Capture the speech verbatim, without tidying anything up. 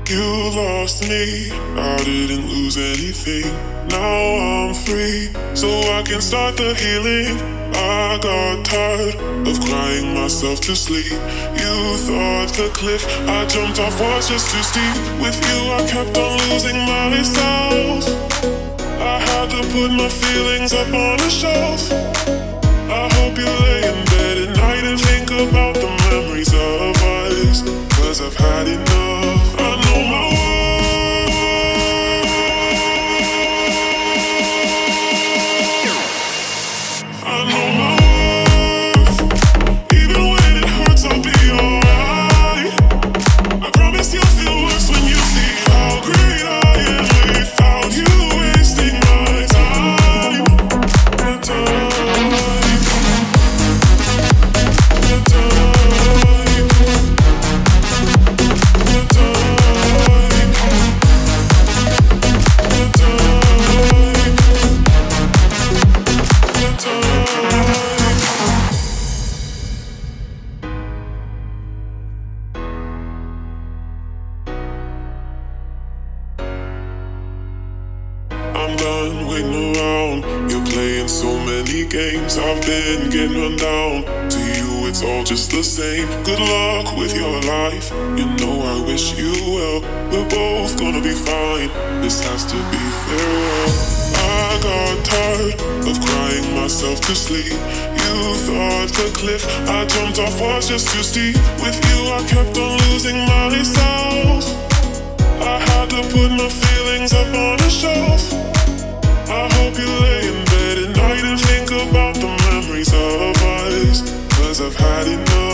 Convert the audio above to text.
You lost me, I didn't lose anything. Now I'm free, so I can start the healing. I got tired of crying myself to sleep. You thought the cliff I jumped off was just too steep. With you I kept on losing myself. I had to put my feelings up on a shelf. I hope you lay in bed at night and think about the memories of us, 'cause I've had enough. I know my worth. I know my worth. Even when it hurts, I'll be alright. I promise you'll feel worse when you see how great I am without you wasting my time. My time. My time. My time. My time. My time. I'm done waiting around. You're playing so many games. I've been getting run down. To you, it's all just the same. Good luck with your life. You know I wish you well. We're both gonna be fine. This has to be farewell. I got tired of crying myself to sleep. You thought the cliff I jumped off was just too steep. With you, I kept on losing myself. I had to put my feelings up on a shelf. I hope you lay in bed at night and think about the memories of us, 'cause I've had enough.